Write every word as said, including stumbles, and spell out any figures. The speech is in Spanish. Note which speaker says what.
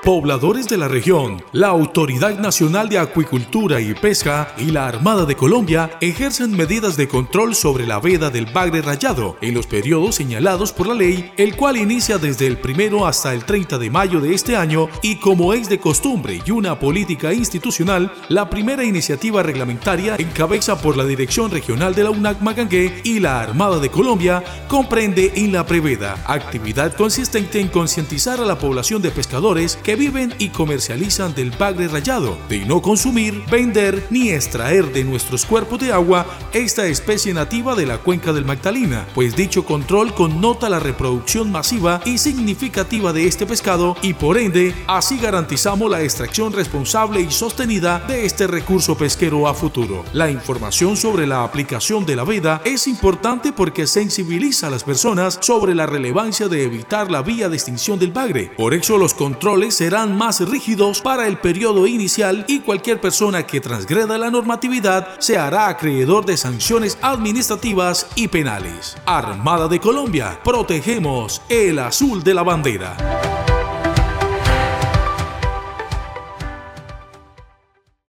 Speaker 1: Pobladores de la región, la Autoridad Nacional de Acuicultura y Pesca y la Armada de Colombia ejercen medidas de control sobre la veda del bagre rayado en los periodos señalados por la ley, el cual inicia desde el primero hasta el treinta de mayo de este año y, como es de costumbre y una política institucional, la primera iniciativa reglamentaria encabeza por la Dirección Regional de la UNAC Magangué y la Armada de Colombia comprende en la preveda, actividad consistente en concientizar a la población de pescadores que viven y comercializan del bagre rayado, de no consumir, vender ni extraer de nuestros cuerpos de agua esta especie nativa de la cuenca del Magdalena, pues dicho control connota la reproducción masiva y significativa de este pescado y por ende así garantizamos la extracción responsable y sostenida de este recurso pesquero a futuro. La información sobre la aplicación de la veda es importante porque sensibiliza a las personas sobre la relevancia de evitar la vía de extinción del bagre. Por eso los controles serán más rígidos para el periodo inicial y cualquier persona que transgreda la normatividad se hará acreedor de sanciones administrativas y penales. Armada de Colombia, protegemos el azul de la bandera.